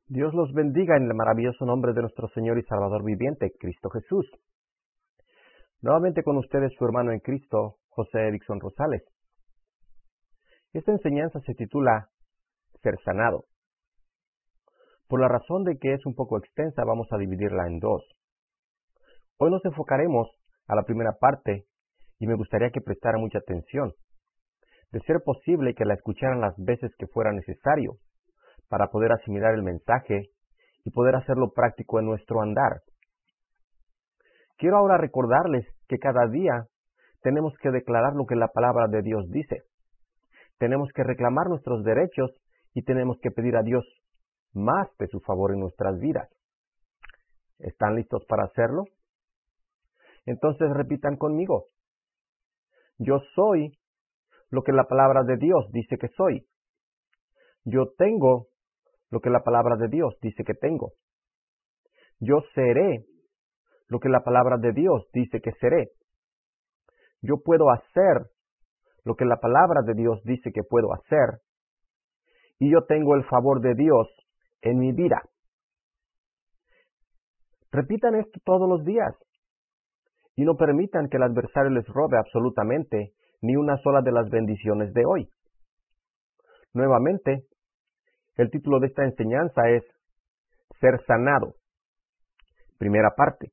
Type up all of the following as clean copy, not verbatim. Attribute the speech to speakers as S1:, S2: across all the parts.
S1: Dios los bendiga en el maravilloso nombre de nuestro Señor y Salvador viviente, Cristo Jesús. Nuevamente con ustedes su hermano en Cristo, José Erickson Rosales. Esta enseñanza se titula Ser sanado. Por la razón de que es un poco extensa, vamos a dividirla en dos. Hoy nos enfocaremos a la primera parte y me gustaría que prestara mucha atención. De ser posible que la escucharan las veces que fuera necesario, para poder asimilar el mensaje y poder hacerlo práctico en nuestro andar. Quiero ahora recordarles que cada día tenemos que declarar lo que la palabra de Dios dice. Tenemos que reclamar nuestros derechos y tenemos que pedir a Dios más de su favor en nuestras vidas. ¿Están listos para hacerlo? Entonces repitan conmigo. Yo soy lo que la palabra de Dios dice que soy. Yo tengo lo que la palabra de Dios dice que tengo. Yo seré lo que la palabra de Dios dice que seré. Yo puedo hacer lo que la palabra de Dios dice que puedo hacer. Y yo tengo el favor de Dios en mi vida. Repitan esto todos los días. Y no permitan que el adversario les robe absolutamente ni una sola de las bendiciones de hoy. Nuevamente, el título de esta enseñanza es Ser sanado. Primera parte.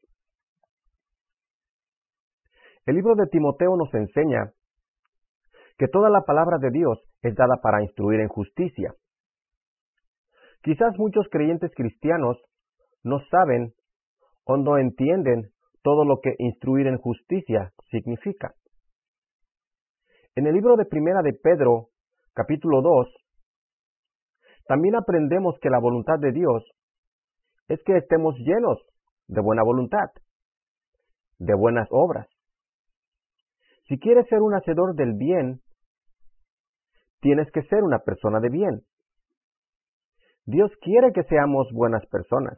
S1: El libro de Timoteo nos enseña que toda la palabra de Dios es dada para instruir en justicia. Quizás muchos creyentes cristianos no saben o no entienden todo lo que instruir en justicia significa. En el libro de Primera de Pedro, capítulo 2, también aprendemos que la voluntad de Dios es que estemos llenos de buena voluntad, de buenas obras. Si quieres ser un hacedor del bien, tienes que ser una persona de bien. Dios quiere que seamos buenas personas.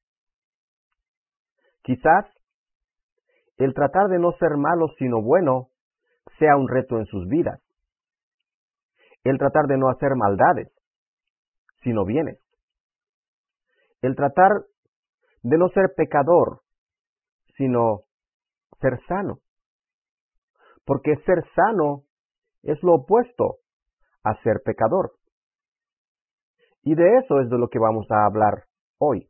S1: Quizás el tratar de no ser malo sino bueno sea un reto en sus vidas. El tratar de no hacer maldades, sino bienes. El tratar de no ser pecador, sino ser sano. Porque ser sano es lo opuesto a ser pecador. Y de eso es de lo que vamos a hablar hoy.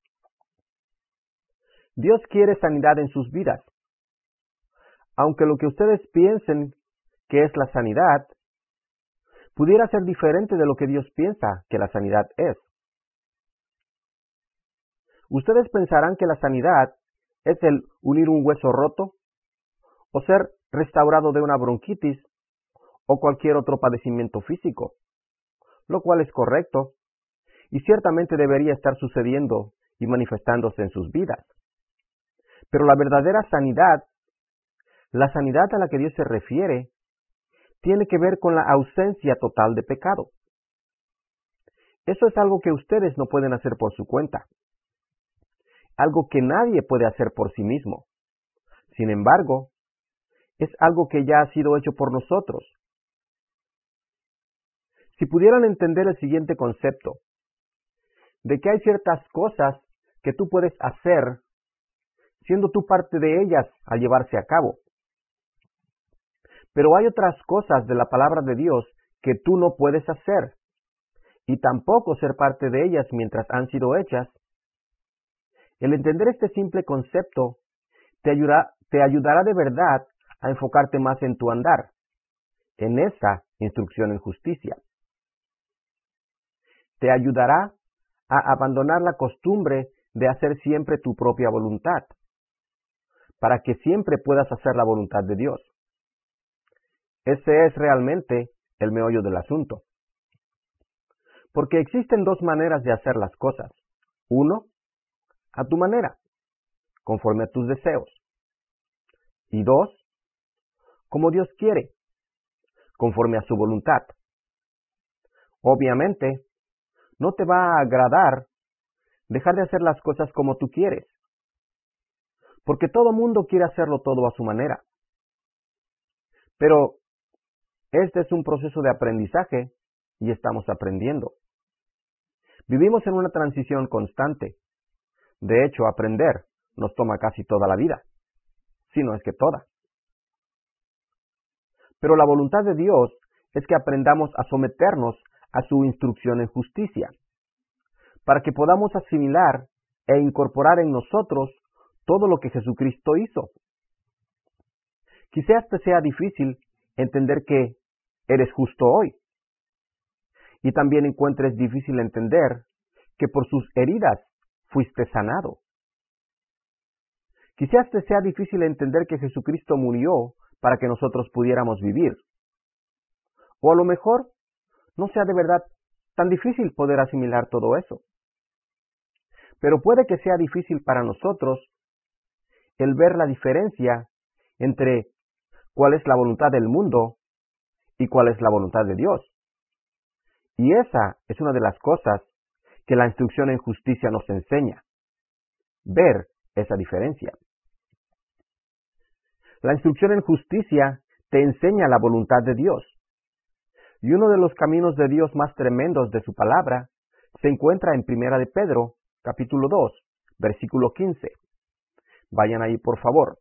S1: Dios quiere sanidad en sus vidas. Aunque lo que ustedes piensen que es la sanidad, pudiera ser diferente de lo que Dios piensa que la sanidad es. Ustedes pensarán que la sanidad es el unir un hueso roto, o ser restaurado de una bronquitis, o cualquier otro padecimiento físico, lo cual es correcto, y ciertamente debería estar sucediendo y manifestándose en sus vidas. Pero la verdadera sanidad, la sanidad a la que Dios se refiere, tiene que ver con la ausencia total de pecado. Eso es algo que ustedes no pueden hacer por su cuenta. Algo que nadie puede hacer por sí mismo. Sin embargo, es algo que ya ha sido hecho por nosotros. Si pudieran entender el siguiente concepto, de que hay ciertas cosas que tú puedes hacer, siendo tú parte de ellas al llevarse a cabo. Pero hay otras cosas de la palabra de Dios que tú no puedes hacer, y tampoco ser parte de ellas mientras han sido hechas. El entender este simple concepto te ayudará de verdad a enfocarte más en tu andar, en esa instrucción en justicia. Te ayudará a abandonar la costumbre de hacer siempre tu propia voluntad, para que siempre puedas hacer la voluntad de Dios. Ese es realmente el meollo del asunto. Porque existen dos maneras de hacer las cosas. Uno, a tu manera, conforme a tus deseos. Y dos, como Dios quiere, conforme a su voluntad. Obviamente, no te va a agradar dejar de hacer las cosas como tú quieres, porque todo mundo quiere hacerlo todo a su manera. Pero este es un proceso de aprendizaje y estamos aprendiendo. Vivimos en una transición constante. De hecho, aprender nos toma casi toda la vida, si no es que toda. Pero la voluntad de Dios es que aprendamos a someternos a su instrucción en justicia, para que podamos asimilar e incorporar en nosotros todo lo que Jesucristo hizo. Quizás te sea difícil entender que eres justo hoy, y también encuentres difícil entender que por sus heridas fuiste sanado. Quizás te sea difícil entender que Jesucristo murió para que nosotros pudiéramos vivir. O a lo mejor no sea de verdad tan difícil poder asimilar todo eso. Pero puede que sea difícil para nosotros el ver la diferencia entre cuál es la voluntad del mundo y cuál es la voluntad de Dios. Y esa es una de las cosas que la instrucción en justicia nos enseña, ver esa diferencia. La instrucción en justicia te enseña la voluntad de Dios. Y uno de los caminos de Dios más tremendos de su palabra se encuentra en Primera de Pedro, capítulo 2, versículo 15. Vayan ahí, por favor.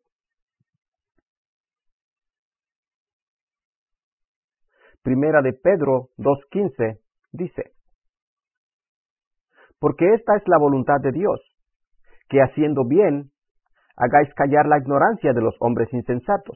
S1: Primera de Pedro 2:15 dice: porque esta es la voluntad de Dios, que haciendo bien, hagáis callar la ignorancia de los hombres insensatos.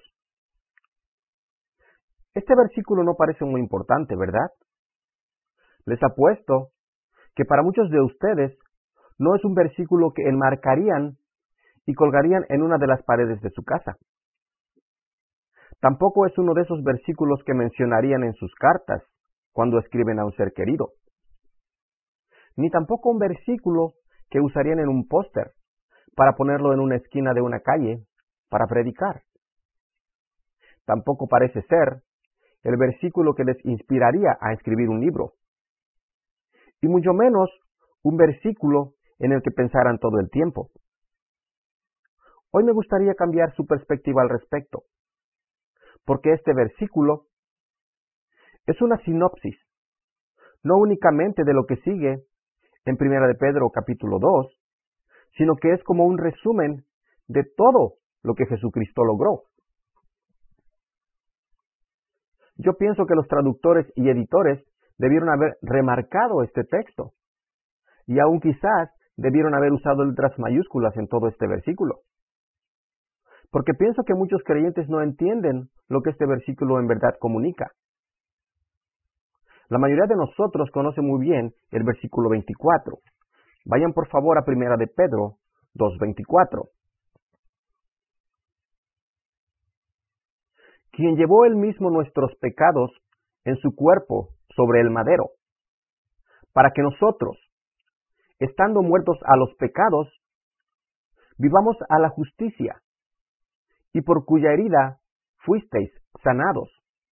S1: Este versículo no parece muy importante, ¿verdad? Les apuesto que para muchos de ustedes no es un versículo que enmarcarían y colgarían en una de las paredes de su casa. Tampoco es uno de esos versículos que mencionarían en sus cartas cuando escriben a un ser querido. Ni tampoco un versículo que usarían en un póster para ponerlo en una esquina de una calle para predicar. Tampoco parece ser el versículo que les inspiraría a escribir un libro. Y mucho menos un versículo en el que pensaran todo el tiempo. Hoy me gustaría cambiar su perspectiva al respecto, porque este versículo es una sinopsis, no únicamente de lo que sigue en Primera de Pedro capítulo 2, sino que es como un resumen de todo lo que Jesucristo logró. Yo pienso que los traductores y editores debieron haber remarcado este texto, y aún quizás debieron haber usado letras mayúsculas en todo este versículo. Porque pienso que muchos creyentes no entienden lo que este versículo en verdad comunica. La mayoría de nosotros conoce muy bien el versículo 24. Vayan por favor a Primera de Pedro 2:24. Quien llevó él mismo nuestros pecados en su cuerpo sobre el madero, para que nosotros, estando muertos a los pecados, vivamos a la justicia, y por cuya herida fuisteis sanados.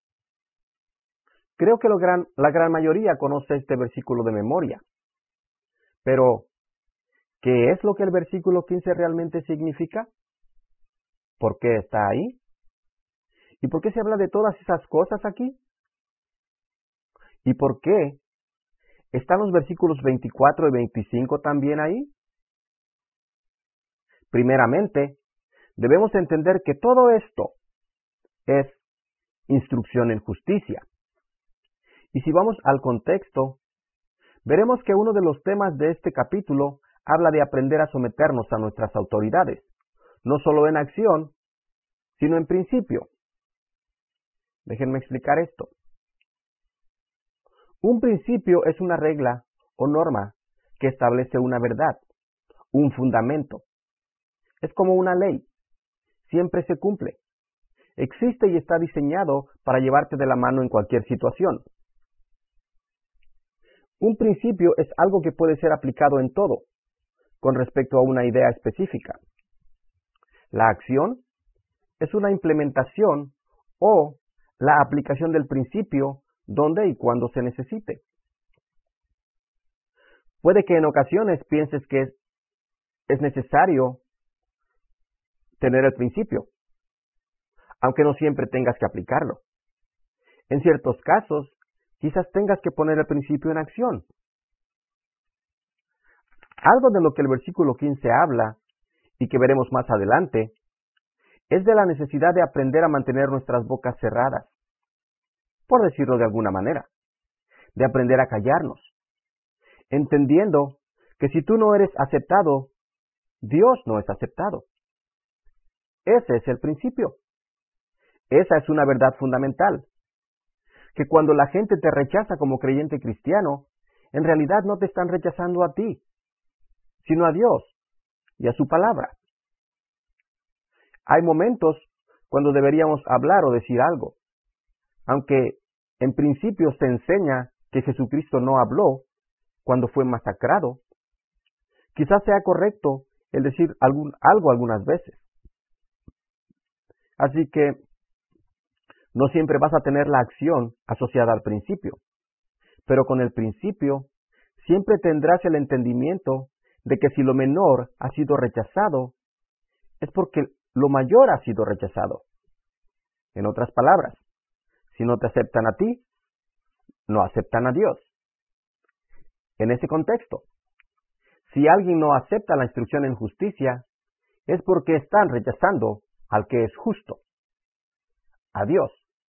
S1: Creo que la gran mayoría conoce este versículo de memoria. Pero, ¿qué es lo que el versículo 15 realmente significa? ¿Por qué está ahí? ¿Y por qué se habla de todas esas cosas aquí? ¿Y por qué están los versículos 24 y 25 también ahí? Primeramente, debemos entender que todo esto es instrucción en justicia. Y si vamos al contexto, veremos que uno de los temas de este capítulo habla de aprender a someternos a nuestras autoridades, no solo en acción, sino en principio. Déjenme explicar esto. Un principio es una regla o norma que establece una verdad, un fundamento. Es como una ley. Siempre se cumple. Existe y está diseñado para llevarte de la mano en cualquier situación. Un principio es algo que puede ser aplicado en todo, con respecto a una idea específica. La acción es una implementación o la aplicación del principio donde y cuando se necesite. Puede que en ocasiones pienses que es necesario tener el principio, aunque no siempre tengas que aplicarlo. En ciertos casos, quizás tengas que poner el principio en acción. Algo de lo que el versículo 15 habla, y que veremos más adelante, es de la necesidad de aprender a mantener nuestras bocas cerradas, por decirlo de alguna manera, de aprender a callarnos, entendiendo que si tú no eres aceptado, Dios no es aceptado. Ese es el principio. Esa es una verdad fundamental, que cuando la gente te rechaza como creyente cristiano, en realidad no te están rechazando a ti, sino a Dios y a su palabra. Hay momentos cuando deberíamos hablar o decir algo, aunque en principio se enseña que Jesucristo no habló cuando fue masacrado. Quizás sea correcto el decir algo algunas veces. Así que no siempre vas a tener la acción asociada al principio, pero con el principio siempre tendrás el entendimiento de que si lo menor ha sido rechazado, es porque lo mayor ha sido rechazado. En otras palabras, si no te aceptan a ti, no aceptan a Dios. En ese contexto, si alguien no acepta la instrucción en justicia, es porque están rechazando al que es justo, a Dios.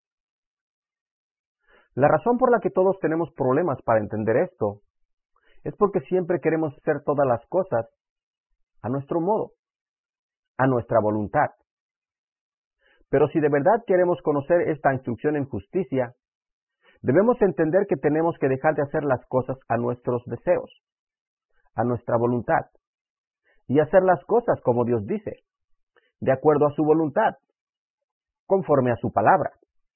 S1: La razón por la que todos tenemos problemas para entender esto es porque siempre queremos hacer todas las cosas a nuestro modo, a nuestra voluntad. Pero si de verdad queremos conocer esta instrucción en justicia, debemos entender que tenemos que dejar de hacer las cosas a nuestros deseos, a nuestra voluntad, y hacer las cosas como Dios dice, de acuerdo a su voluntad, conforme a su palabra.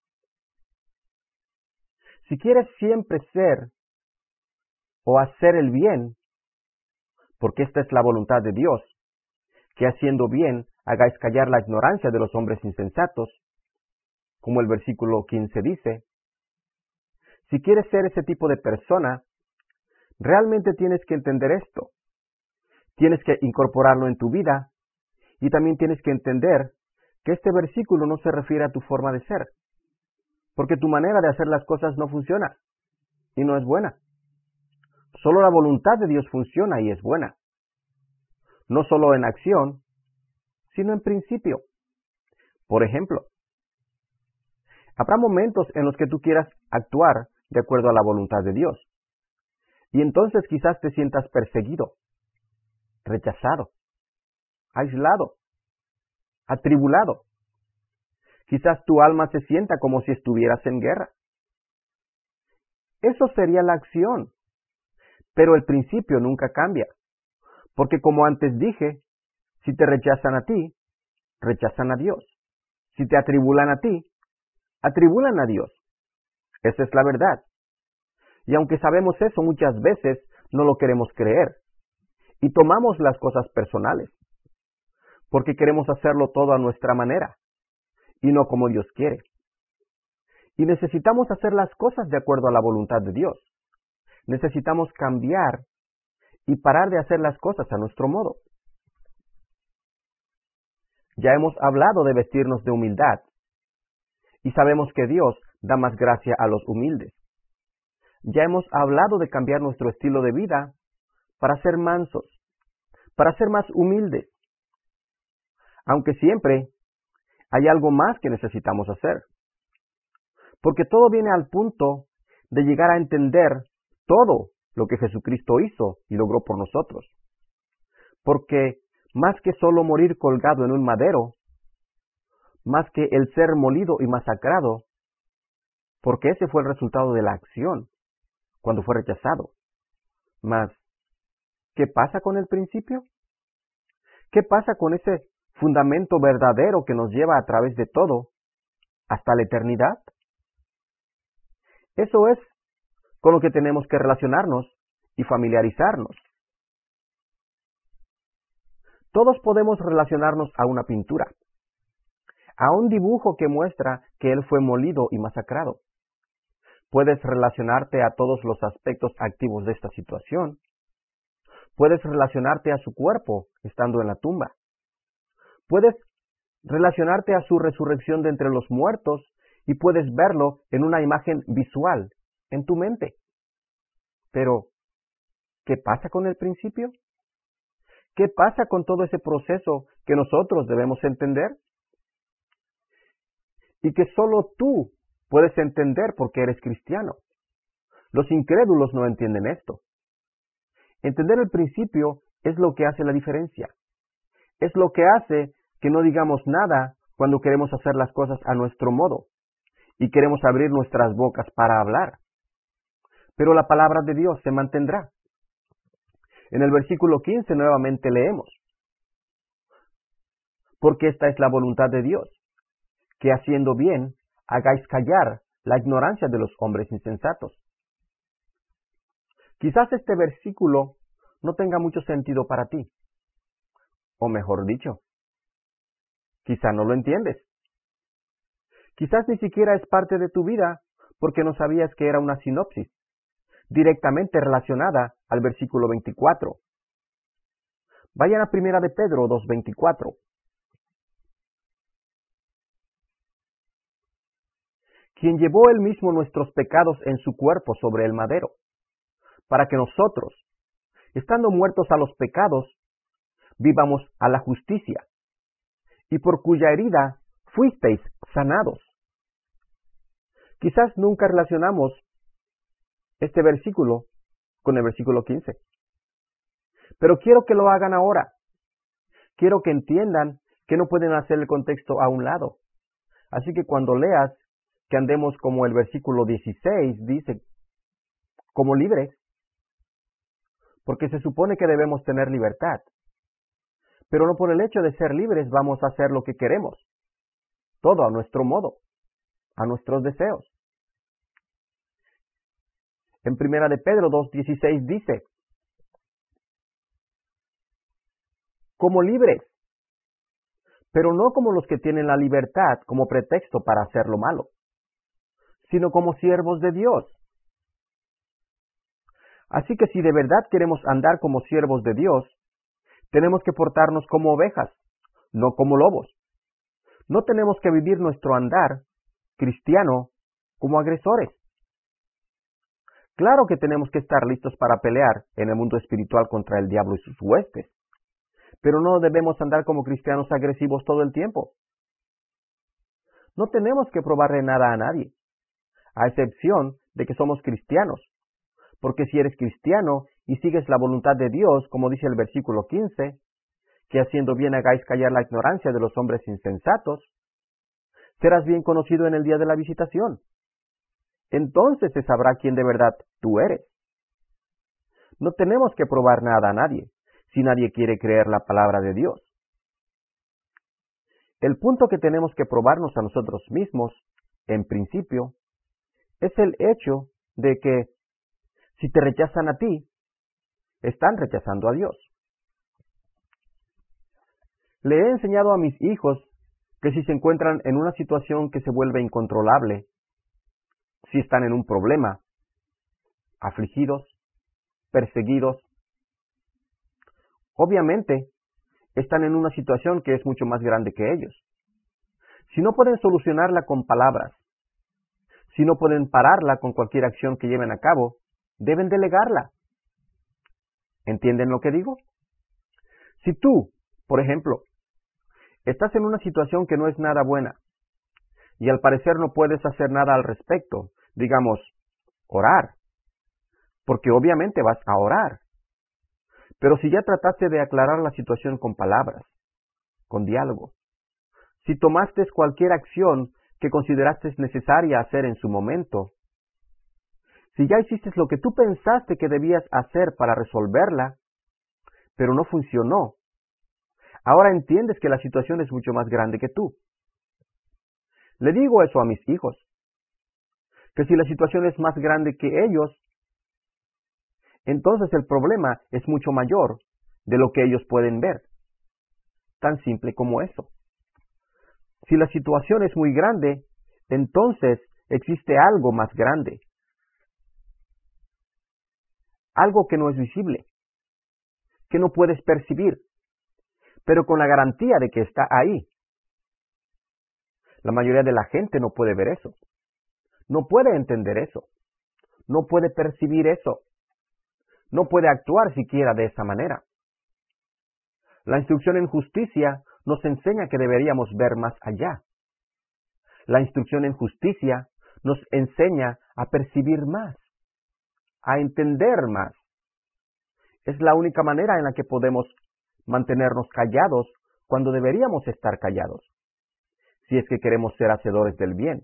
S1: Si quieres siempre ser o hacer el bien, porque esta es la voluntad de Dios, que haciendo bien hagáis callar la ignorancia de los hombres insensatos, como el versículo 15 dice, si quieres ser ese tipo de persona, realmente tienes que entender esto. Tienes que incorporarlo en tu vida y también tienes que entender que este versículo no se refiere a tu forma de ser, porque tu manera de hacer las cosas no funciona y no es buena. Solo la voluntad de Dios funciona y es buena. No solo en acción, sino en principio. Por ejemplo, habrá momentos en los que tú quieras actuar de acuerdo a la voluntad de Dios. Y entonces quizás te sientas perseguido, rechazado, aislado, atribulado. Quizás tu alma se sienta como si estuvieras en guerra. Eso sería la acción. Pero el principio nunca cambia. Porque como antes dije, si te rechazan a ti, rechazan a Dios. Si te atribulan a ti, atribulan a Dios. Esa es la verdad. Y aunque sabemos eso, muchas veces no lo queremos creer. Y tomamos las cosas personales. Porque queremos hacerlo todo a nuestra manera. Y no como Dios quiere. Y necesitamos hacer las cosas de acuerdo a la voluntad de Dios. Necesitamos cambiar y parar de hacer las cosas a nuestro modo. Ya hemos hablado de vestirnos de humildad. Y sabemos que Dios da más gracia a los humildes. Ya hemos hablado de cambiar nuestro estilo de vida para ser mansos, para ser más humildes. Aunque siempre hay algo más que necesitamos hacer. Porque todo viene al punto de llegar a entender todo lo que Jesucristo hizo y logró por nosotros. Porque más que solo morir colgado en un madero, más que el ser molido y masacrado, porque ese fue el resultado de la acción cuando fue rechazado. Mas, ¿qué pasa con el principio? ¿Qué pasa con ese fundamento verdadero que nos lleva a través de todo hasta la eternidad? Eso es con lo que tenemos que relacionarnos y familiarizarnos. Todos podemos relacionarnos a una pintura, a un dibujo que muestra que él fue molido y masacrado. Puedes relacionarte a todos los aspectos activos de esta situación. Puedes relacionarte a su cuerpo estando en la tumba. Puedes relacionarte a su resurrección de entre los muertos y puedes verlo en una imagen visual en tu mente. Pero, ¿qué pasa con el principio? ¿Qué pasa con todo ese proceso que nosotros debemos entender? Y que solo tú puedes entender porque eres cristiano. Los incrédulos no entienden esto. Entender el principio es lo que hace la diferencia. Es lo que hace que no digamos nada cuando queremos hacer las cosas a nuestro modo y queremos abrir nuestras bocas para hablar. Pero la palabra de Dios se mantendrá. En el versículo 15 nuevamente leemos: porque esta es la voluntad de Dios, que haciendo bien hagáis callar la ignorancia de los hombres insensatos. Quizás este versículo no tenga mucho sentido para ti. O mejor dicho, quizá no lo entiendes. Quizás ni siquiera es parte de tu vida porque no sabías que era una sinopsis directamente relacionada al versículo 24. Vayan a 1 de Pedro 2:24. Quien llevó él mismo nuestros pecados en su cuerpo sobre el madero, para que nosotros, estando muertos a los pecados, vivamos a la justicia, y por cuya herida fuisteis sanados. Quizás nunca relacionamos este versículo con el versículo 15. Pero quiero que lo hagan ahora. Quiero que entiendan que no pueden hacer el contexto a un lado. Así que cuando leas que andemos como el versículo 16 dice, como libres, porque se supone que debemos tener libertad. Pero no por el hecho de ser libres vamos a hacer lo que queremos. Todo a nuestro modo, a nuestros deseos. En 1 de Pedro 2:16 dice, como libres, pero no como los que tienen la libertad como pretexto para hacer lo malo, sino como siervos de Dios. Así que si de verdad queremos andar como siervos de Dios, tenemos que portarnos como ovejas, no como lobos. No tenemos que vivir nuestro andar cristiano como agresores. Claro que tenemos que estar listos para pelear en el mundo espiritual contra el diablo y sus huestes, pero no debemos andar como cristianos agresivos todo el tiempo. No tenemos que probarle nada a nadie, a excepción de que somos cristianos, porque si eres cristiano y sigues la voluntad de Dios, como dice el versículo 15, que haciendo bien hagáis callar la ignorancia de los hombres insensatos, serás bien conocido en el día de la visitación. Entonces se sabrá quién de verdad tú eres. No tenemos que probar nada a nadie, si nadie quiere creer la palabra de Dios. El punto que tenemos que probarnos a nosotros mismos, en principio, es el hecho de que si te rechazan a ti, están rechazando a Dios. Le he enseñado a mis hijos que si se encuentran en una situación que se vuelve incontrolable, si están en un problema, afligidos, perseguidos, obviamente están en una situación que es mucho más grande que ellos. Si no pueden solucionarla con palabras, si no pueden pararla con cualquier acción que lleven a cabo, deben delegarla. ¿Entienden lo que digo? Si tú, por ejemplo, estás en una situación que no es nada buena y al parecer no puedes hacer nada al respecto, digamos, orar, porque obviamente vas a orar. Pero si ya trataste de aclarar la situación con palabras, con diálogo, si tomaste cualquier acción que consideraste necesaria hacer en su momento, si ya hiciste lo que tú pensaste que debías hacer para resolverla, pero no funcionó, ahora entiendes que la situación es mucho más grande que tú. Le digo eso a mis hijos, que si la situación es más grande que ellos, entonces el problema es mucho mayor de lo que ellos pueden ver. Tan simple como eso. Si la situación es muy grande, entonces existe algo más grande. Algo que no es visible, que no puedes percibir, pero con la garantía de que está ahí. La mayoría de la gente no puede ver eso, no puede entender eso, no puede percibir eso, no puede actuar siquiera de esa manera. La instrucción en justicia nos enseña que deberíamos ver más allá. La instrucción en justicia nos enseña a percibir más, a entender más. Es la única manera en la que podemos mantenernos callados cuando deberíamos estar callados, si es que queremos ser hacedores del bien.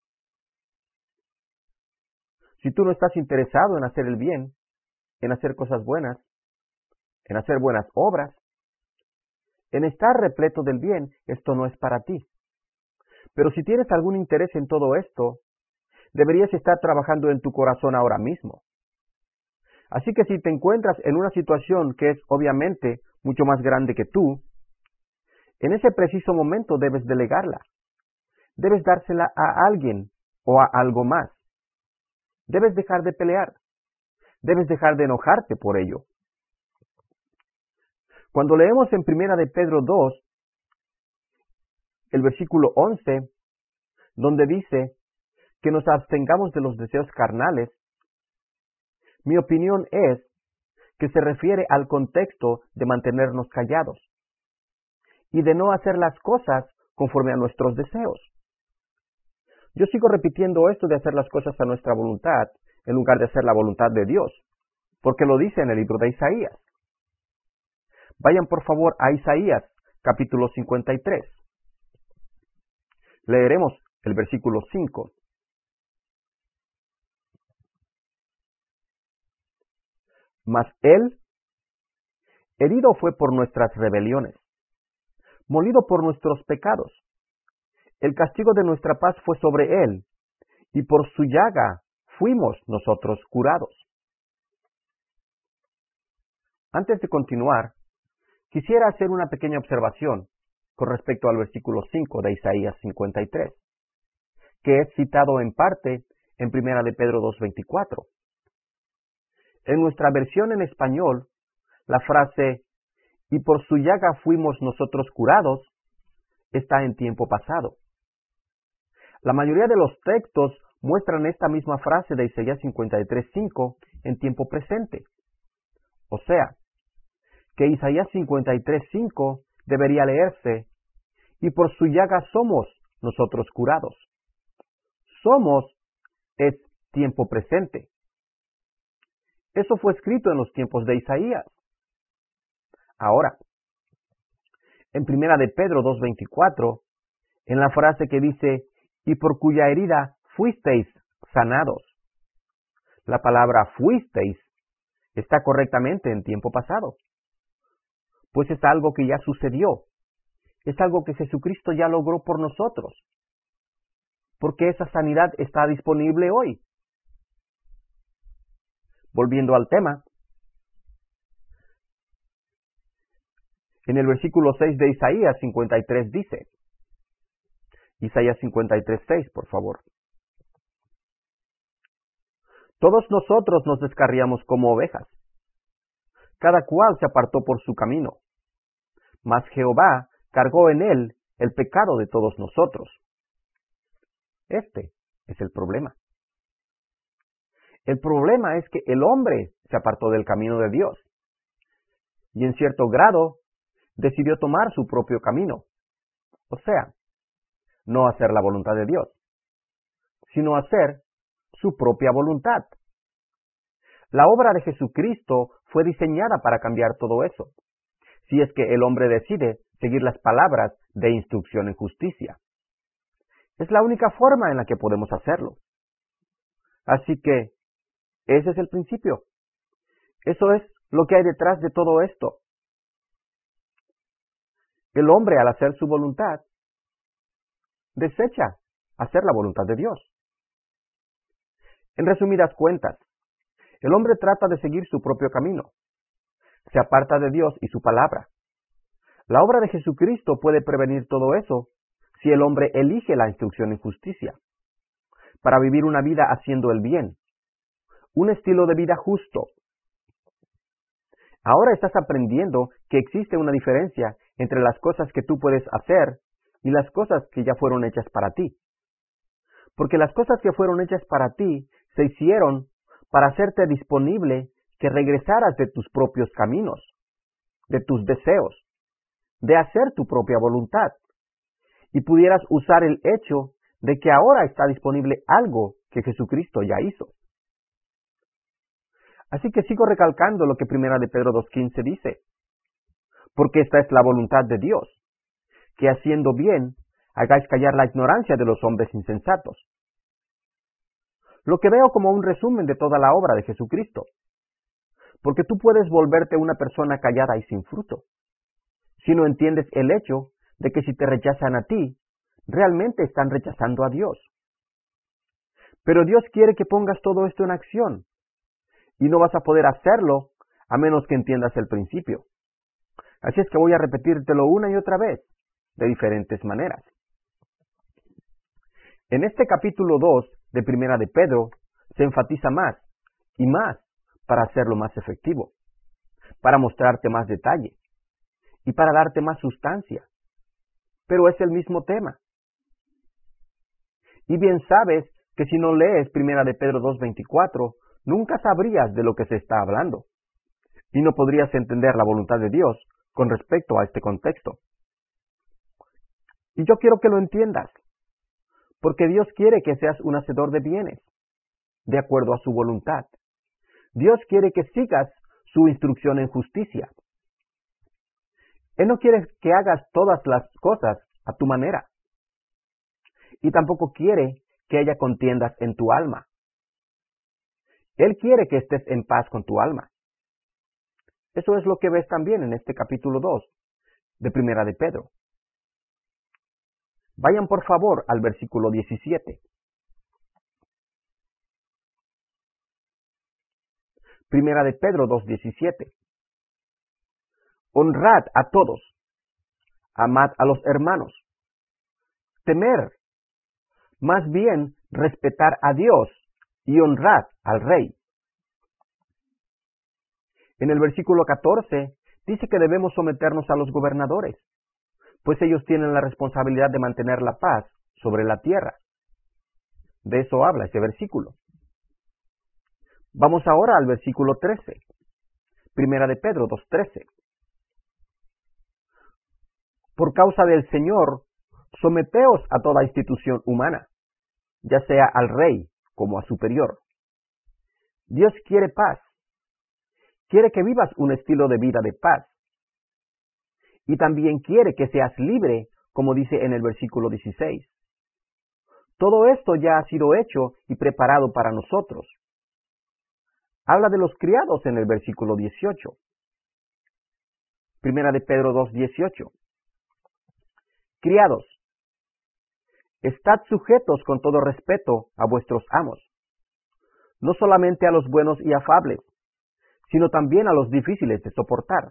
S1: Si tú no estás interesado en hacer el bien, en hacer cosas buenas, en hacer buenas obras, en estar repleto del bien, esto no es para ti. Pero si tienes algún interés en todo esto, deberías estar trabajando en tu corazón ahora mismo. Así que si te encuentras en una situación que es obviamente mucho más grande que tú, en ese preciso momento debes delegarla. Debes dársela a alguien o a algo más. Debes dejar de pelear. Debes dejar de enojarte por ello. Cuando leemos en 1 de Pedro 2, el versículo 11, donde dice que nos abstengamos de los deseos carnales, mi opinión es que se refiere al contexto de mantenernos callados y de no hacer las cosas conforme a nuestros deseos. Yo sigo repitiendo esto de hacer las cosas a nuestra voluntad en lugar de hacer la voluntad de Dios, porque lo dice en el libro de Isaías. Vayan por favor a Isaías, capítulo 53. Leeremos el versículo 5. Mas Él, herido fue por nuestras rebeliones, molido por nuestros pecados. El castigo de nuestra paz fue sobre Él, y por su llaga fuimos nosotros curados. Antes de continuar, quisiera hacer una pequeña observación con respecto al versículo 5 de Isaías 53, que es citado en parte en 1 de Pedro 2:24. En nuestra versión en español, la frase, y por su llaga fuimos nosotros curados, está en tiempo pasado. La mayoría de los textos muestran esta misma frase de Isaías 53:5 en tiempo presente. O sea, que Isaías 53:5 debería leerse, y por su llaga somos nosotros curados. Somos es tiempo presente. Eso fue escrito en los tiempos de Isaías. Ahora, en 1 de Pedro 2:24, en la frase que dice, y por cuya herida fuisteis sanados, la palabra fuisteis está correctamente en tiempo pasado, pues es algo que ya sucedió, es algo que Jesucristo ya logró por nosotros, porque esa sanidad está disponible hoy. Volviendo al tema, en el versículo 6 de Isaías 53 dice, Isaías 53:6, por favor. Todos nosotros nos descarriamos como ovejas, cada cual se apartó por su camino, mas Jehová cargó en él el pecado de todos nosotros. Este es el problema. El problema es que el hombre se apartó del camino de Dios y en cierto grado decidió tomar su propio camino, o sea, no hacer la voluntad de Dios, sino hacer su propia voluntad. La obra de Jesucristo fue diseñada para cambiar todo eso, si es que el hombre decide seguir las palabras de instrucción en justicia. Es la única forma en la que podemos hacerlo. Así que, ese es el principio. Eso es lo que hay detrás de todo esto. El hombre, al hacer su voluntad, desecha hacer la voluntad de Dios. En resumidas cuentas, el hombre trata de seguir su propio camino. Se aparta de Dios y su palabra. La obra de Jesucristo puede prevenir todo eso si el hombre elige la instrucción en justicia, para vivir una vida haciendo el bien, un estilo de vida justo. Ahora estás aprendiendo que existe una diferencia entre las cosas que tú puedes hacer y las cosas que ya fueron hechas para ti. Porque las cosas que fueron hechas para ti se hicieron para hacerte disponible que regresaras de tus propios caminos, de tus deseos, de hacer tu propia voluntad y pudieras usar el hecho de que ahora está disponible algo que Jesucristo ya hizo. Así que sigo recalcando lo que 1 de Pedro 2:15 dice, porque esta es la voluntad de Dios, que haciendo bien hagáis callar la ignorancia de los hombres insensatos. Lo que veo como un resumen de toda la obra de Jesucristo, porque tú puedes volverte una persona callada y sin fruto, si no entiendes el hecho de que si te rechazan a ti, realmente están rechazando a Dios. Pero Dios quiere que pongas todo esto en acción, y no vas a poder hacerlo a menos que entiendas el principio. Así es que voy a repetírtelo una y otra vez, de diferentes maneras. En este capítulo 2 de 1 de Pedro se enfatiza más y más para hacerlo más efectivo, para mostrarte más detalle y para darte más sustancia. Pero es el mismo tema. Y bien sabes que si no lees 1 de Pedro 2:24, nunca sabrías de lo que se está hablando y no podrías entender la voluntad de Dios con respecto a este contexto. Y yo quiero que lo entiendas, porque Dios quiere que seas un hacedor de bienes, de acuerdo a su voluntad. Dios quiere que sigas su instrucción en justicia. Él no quiere que hagas todas las cosas a tu manera. Y tampoco quiere que haya contiendas en tu alma. Él quiere que estés en paz con tu alma. Eso es lo que ves también en este capítulo 2 de 1 de Pedro. Vayan por favor al versículo 17. 1 de Pedro 2:17. Honrad a todos, amad a los hermanos, temer, más bien respetar a Dios y honrad al Rey. En el versículo 14 dice que debemos someternos a los gobernadores, pues ellos tienen la responsabilidad de mantener la paz sobre la tierra. De eso habla ese versículo. Vamos ahora al versículo 13, 1 de Pedro 2:13. Por causa del Señor, someteos a toda institución humana, ya sea al rey como a superior. Dios quiere paz. Quiere que vivas un estilo de vida de paz. Y también quiere que seas libre, como dice en el versículo 16. Todo esto ya ha sido hecho y preparado para nosotros. Habla de los criados en el versículo 18. 1 de Pedro 2:18. Criados, estad sujetos con todo respeto a vuestros amos, no solamente a los buenos y afables, sino también a los difíciles de soportar.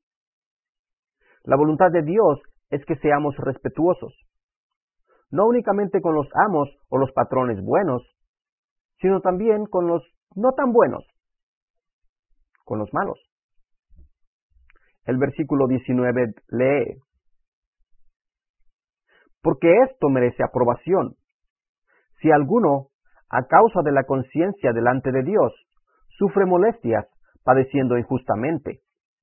S1: La voluntad de Dios es que seamos respetuosos, no únicamente con los amos o los patrones buenos, sino también con los no tan buenos, con los malos. El versículo 19 lee: porque esto merece aprobación, si alguno, a causa de la conciencia delante de Dios, sufre molestias, padeciendo injustamente.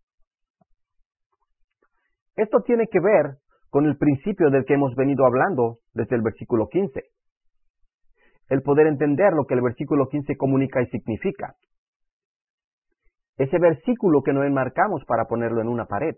S1: Esto tiene que ver con el principio del que hemos venido hablando desde el versículo 15. El poder entender lo que el versículo 15 comunica y significa. Ese versículo que no enmarcamos para ponerlo en una pared.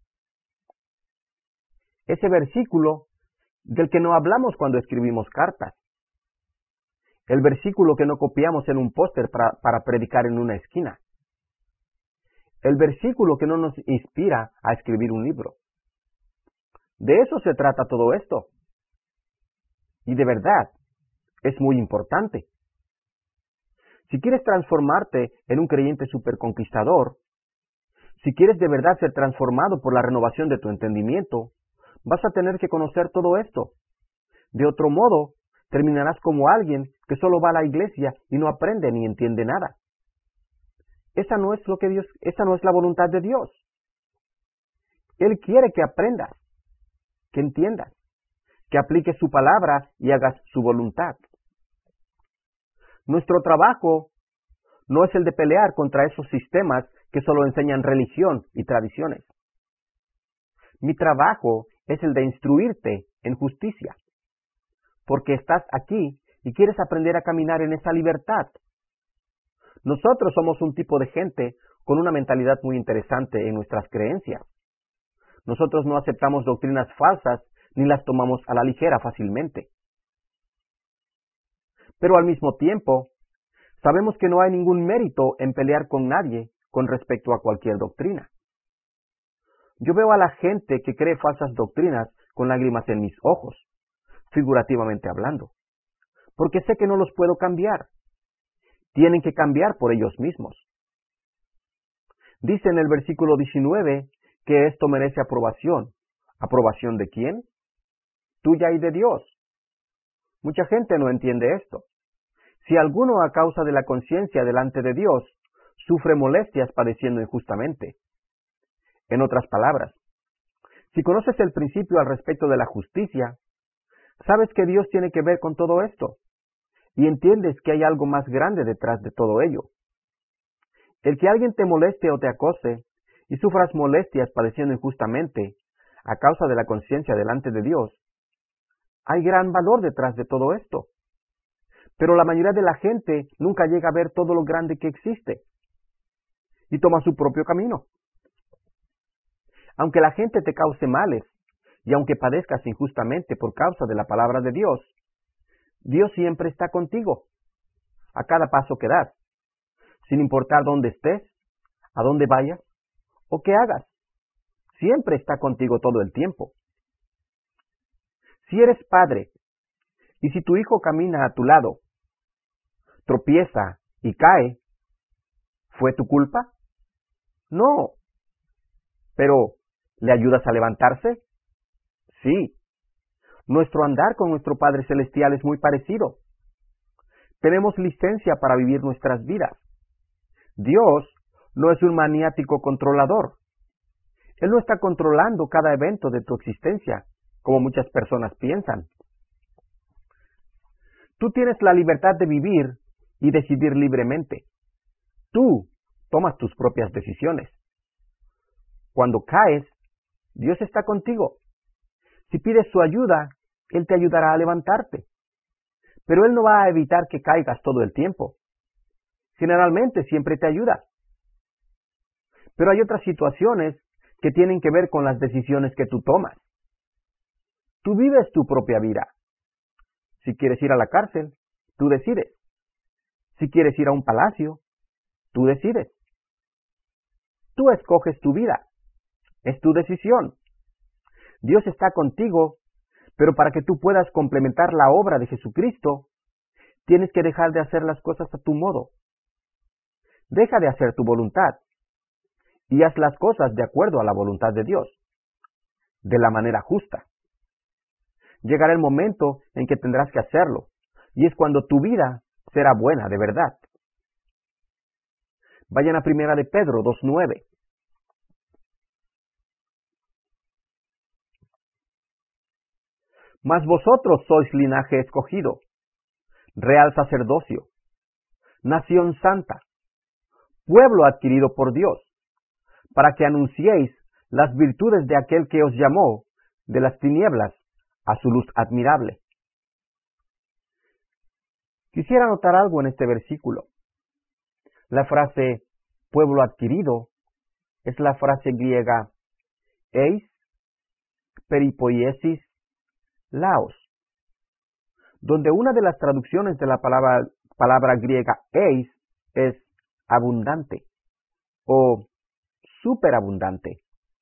S1: Ese versículo del que no hablamos cuando escribimos cartas. El versículo que no copiamos en un póster para predicar en una esquina. El versículo que no nos inspira a escribir un libro. De eso se trata todo esto. Y de verdad, es muy importante. Si quieres transformarte en un creyente superconquistador, si quieres de verdad ser transformado por la renovación de tu entendimiento, vas a tener que conocer todo esto. De otro modo, terminarás como alguien que solo va a la iglesia y no aprende ni entiende nada. Esa no es la voluntad de Dios. Él quiere que aprendas, que entiendas, que apliques su palabra y hagas su voluntad. Nuestro trabajo no es el de pelear contra esos sistemas que solo enseñan religión y tradiciones. Mi trabajo es el de instruirte en justicia, porque estás aquí y quieres aprender a caminar en esa libertad. Nosotros somos un tipo de gente con una mentalidad muy interesante en nuestras creencias. Nosotros no aceptamos doctrinas falsas ni las tomamos a la ligera fácilmente. Pero al mismo tiempo, sabemos que no hay ningún mérito en pelear con nadie con respecto a cualquier doctrina. Yo veo a la gente que cree falsas doctrinas con lágrimas en mis ojos, figurativamente hablando, porque sé que no los puedo cambiar. Tienen que cambiar por ellos mismos. Dice en el versículo 19 que esto merece aprobación. ¿Aprobación de quién? Tuya y de Dios. Mucha gente no entiende esto. Si alguno a causa de la conciencia delante de Dios sufre molestias padeciendo injustamente. En otras palabras, si conoces el principio al respecto de la justicia, sabes que Dios tiene que ver con todo esto y entiendes que hay algo más grande detrás de todo ello. El que alguien te moleste o te acose y sufras molestias padeciendo injustamente a causa de la conciencia delante de Dios, hay gran valor detrás de todo esto. Pero la mayoría de la gente nunca llega a ver todo lo grande que existe y toma su propio camino. Aunque la gente te cause males y aunque padezcas injustamente por causa de la palabra de Dios, Dios siempre está contigo, a cada paso que das, sin importar dónde estés, a dónde vayas o qué hagas. Siempre está contigo todo el tiempo. Si eres padre y si tu hijo camina a tu lado, tropieza y cae, ¿fue tu culpa? No. Pero, ¿le ayudas a levantarse? Sí. Nuestro andar con nuestro Padre Celestial es muy parecido. Tenemos licencia para vivir nuestras vidas. Dios no es un maniático controlador. Él no está controlando cada evento de tu existencia, como muchas personas piensan. Tú tienes la libertad de vivir y decidir libremente. Tú tomas tus propias decisiones. Cuando caes, Dios está contigo. Si pides su ayuda, Él te ayudará a levantarte. Pero Él no va a evitar que caigas todo el tiempo. Generalmente siempre te ayuda. Pero hay otras situaciones que tienen que ver con las decisiones que tú tomas. Tú vives tu propia vida. Si quieres ir a la cárcel, tú decides. Si quieres ir a un palacio, tú decides. Tú escoges tu vida. Es tu decisión. Dios está contigo, pero para que tú puedas complementar la obra de Jesucristo, tienes que dejar de hacer las cosas a tu modo. Deja de hacer tu voluntad y haz las cosas de acuerdo a la voluntad de Dios, de la manera justa. Llegará el momento en que tendrás que hacerlo, y es cuando tu vida será buena de verdad. Vayan a 1 de Pedro 2:9. Mas vosotros sois linaje escogido, real sacerdocio, nación santa, pueblo adquirido por Dios, para que anunciéis las virtudes de aquel que os llamó de las tinieblas a su luz admirable. Quisiera notar algo en este versículo. La frase pueblo adquirido es la frase griega eis, peripoiesis, laos, donde una de las traducciones de la palabra griega eis es abundante o superabundante.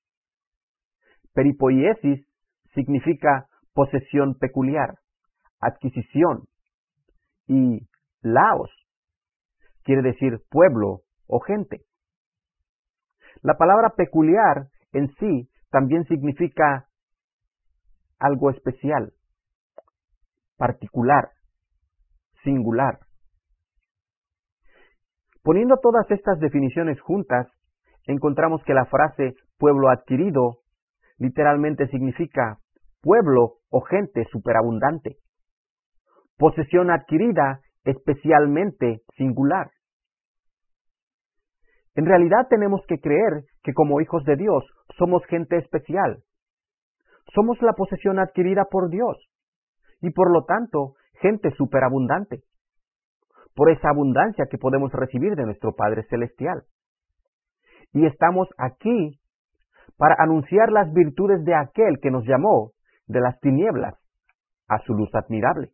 S1: Peripoiesis significa posesión peculiar, adquisición, y laos quiere decir pueblo o gente. La palabra peculiar en sí también significa algo especial, particular, singular. Poniendo todas estas definiciones juntas, encontramos que la frase pueblo adquirido literalmente significa pueblo o gente superabundante. Posesión adquirida especialmente singular. En realidad tenemos que creer que como hijos de Dios somos gente especial, Somos la posesión adquirida por Dios y por lo tanto gente superabundante, por esa abundancia que podemos recibir de nuestro Padre Celestial. Y estamos aquí para anunciar las virtudes de aquel que nos llamó de las tinieblas a su luz admirable.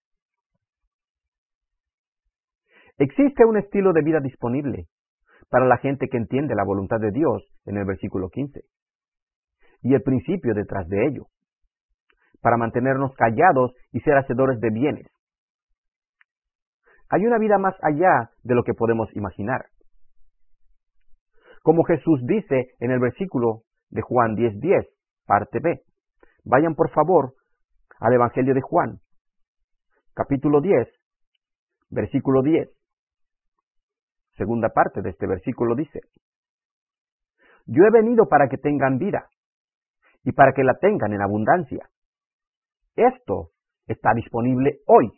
S1: Existe un estilo de vida disponible para la gente que entiende la voluntad de Dios en el versículo 15 y el principio detrás de ello, para mantenernos callados y ser hacedores de bienes. Hay una vida más allá de lo que podemos imaginar. Como Jesús dice en el versículo de Juan 10:10, parte B. Vayan por favor al Evangelio de Juan, capítulo 10, versículo 10. Segunda parte de este versículo dice: Yo he venido para que tengan vida y para que la tengan en abundancia. Esto está disponible hoy.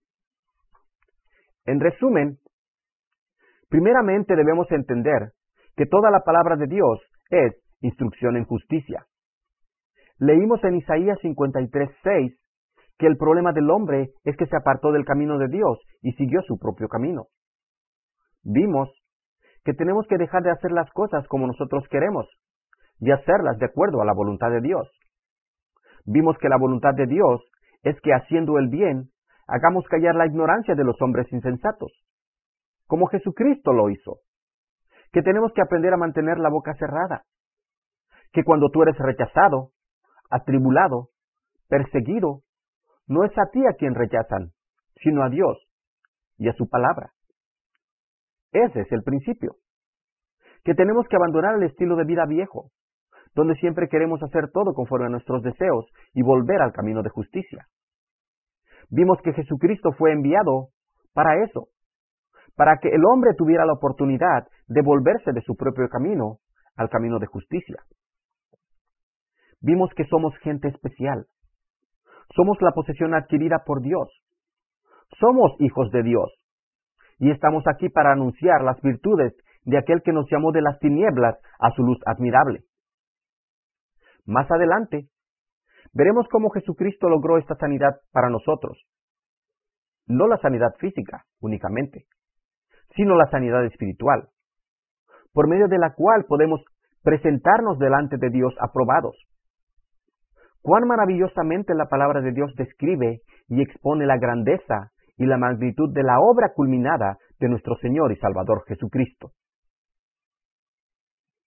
S1: En resumen, primeramente debemos entender que toda la palabra de Dios es instrucción en justicia. Leímos en Isaías 53:6 que el problema del hombre es que se apartó del camino de Dios y siguió su propio camino. Vimos que tenemos que dejar de hacer las cosas como nosotros queremos y hacerlas de acuerdo a la voluntad de Dios. Vimos que la voluntad de Dios es que haciendo el bien, hagamos callar la ignorancia de los hombres insensatos, como Jesucristo lo hizo. Que tenemos que aprender a mantener la boca cerrada. Que cuando tú eres rechazado, atribulado, perseguido, no es a ti a quien rechazan, sino a Dios y a su palabra. Ese es el principio. Que tenemos que abandonar el estilo de vida viejo, donde siempre queremos hacer todo conforme a nuestros deseos y volver al camino de justicia. Vimos que Jesucristo fue enviado para eso, para que el hombre tuviera la oportunidad de volverse de su propio camino al camino de justicia. Vimos que somos gente especial. Somos la posesión adquirida por Dios. Somos hijos de Dios. Y estamos aquí para anunciar las virtudes de aquel que nos llamó de las tinieblas a su luz admirable. Más adelante, veremos cómo Jesucristo logró esta sanidad para nosotros. No la sanidad física únicamente, sino la sanidad espiritual, por medio de la cual podemos presentarnos delante de Dios aprobados. Cuán maravillosamente la palabra de Dios describe y expone la grandeza y la magnitud de la obra culminada de nuestro Señor y Salvador Jesucristo.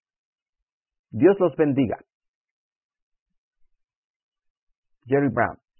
S1: Dios los bendiga. Jerry Brown.